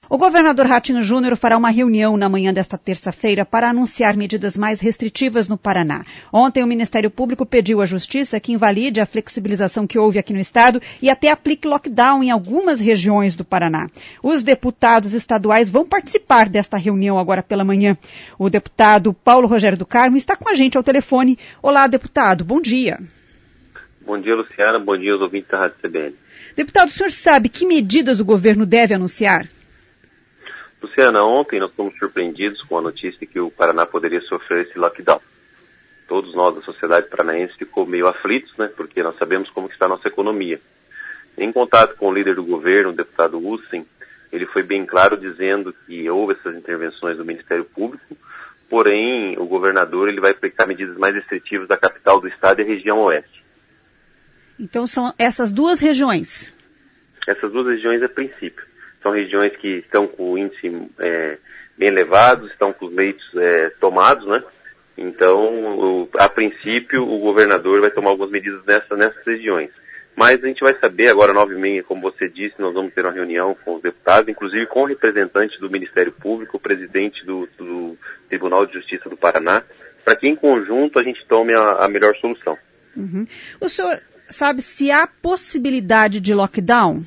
O governador Ratinho Júnior fará uma reunião na manhã desta terça-feira para anunciar medidas mais restritivas no Paraná. Ontem o Ministério Público pediu à Justiça que invalide a flexibilização que houve aqui no estado e até aplique lockdown em algumas regiões do Paraná. Os deputados estaduais vão participar desta reunião agora pela manhã. O deputado Paulo Rogério do Carmo está com a gente ao telefone. Olá, deputado, bom dia. Bom dia, Luciana. Bom dia aos ouvintes da Rádio CBN. Deputado, o senhor sabe que medidas o governo deve anunciar? Luciana, ontem nós fomos surpreendidos com a notícia de que o Paraná poderia sofrer esse lockdown. Todos nós da sociedade paranaense ficou meio aflitos, né? Porque nós sabemos como está a nossa economia. Em contato com o líder do governo, o deputado Ussen, ele foi bem claro dizendo que houve essas intervenções do Ministério Público, porém o governador ele vai aplicar medidas mais restritivas da capital do estado e a região oeste. Então são essas duas regiões? Essas duas regiões a princípio. São regiões que estão com o índice bem elevado, estão com os leitos tomados, né? Então, a princípio, o governador vai tomar algumas medidas nessas regiões. Mas a gente vai saber agora, 9h30, como você disse, nós vamos ter uma reunião com os deputados, inclusive com o representante do Ministério Público, o presidente do Tribunal de Justiça do Paraná, para que em conjunto a gente tome a melhor solução. Uhum. O senhor sabe se há possibilidade de lockdown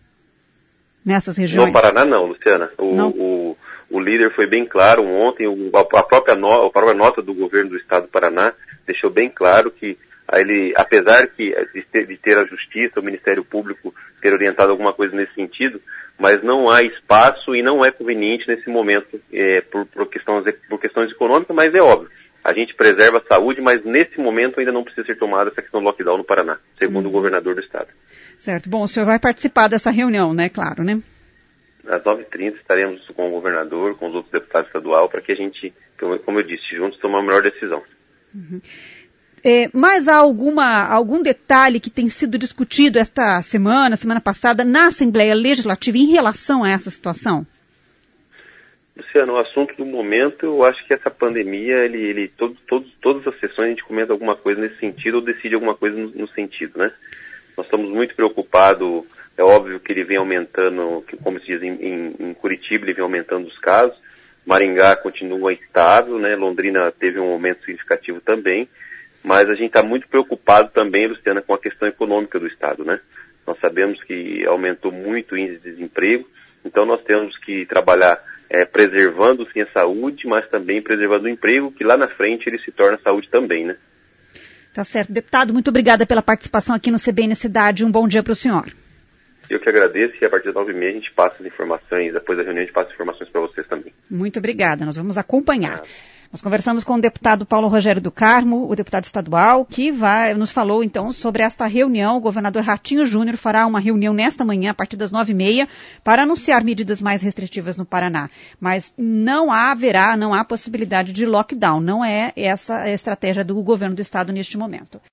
nessas regiões? No Paraná não, Luciana. O líder foi bem claro ontem, a própria nota do governo do estado do Paraná deixou bem claro que ele, apesar de ter a Justiça, o Ministério Público ter orientado alguma coisa nesse sentido, mas não há espaço e não é conveniente nesse momento por questões econômicas, mas é óbvio. A gente preserva a saúde, mas nesse momento ainda não precisa ser tomada essa questão do lockdown no Paraná, segundo o governador do estado. Certo. Bom, o senhor vai participar dessa reunião, né? Claro, né? Às 9h30 estaremos com o governador, com os outros deputados estaduais, para que a gente, como eu disse, juntos tomar a melhor decisão. Uhum. Mas há algum detalhe que tem sido discutido esta semana passada, na Assembleia Legislativa em relação a essa situação? Luciano, o assunto do momento, eu acho que essa pandemia, todas as sessões a gente comenta alguma coisa nesse sentido ou decide alguma coisa no sentido, né? Nós estamos muito preocupados, é óbvio que ele vem aumentando, como se diz em Curitiba, ele vem aumentando os casos, Maringá continua estável, né? Londrina teve um aumento significativo também, mas a gente está muito preocupado também, Luciana, com a questão econômica do estado, né? Nós sabemos que aumentou muito o índice de desemprego, então nós temos que trabalhar preservando sim a saúde, mas também preservando o emprego, que lá na frente ele se torna saúde também, né? Tá certo. Deputado, muito obrigada pela participação aqui no CBN Cidade. Um bom dia para o senhor. Eu que agradeço e a partir das 9h30 a gente passa as informações, depois da reunião a gente passa as informações para vocês também. Muito obrigada, nós vamos acompanhar. Nós conversamos com o deputado Paulo Rogério do Carmo, o deputado estadual, que nos falou então sobre esta reunião. O governador Ratinho Júnior fará uma reunião nesta manhã, a partir das 9h30, para anunciar medidas mais restritivas no Paraná. Mas não há possibilidade de lockdown, não é essa a estratégia do governo do estado neste momento.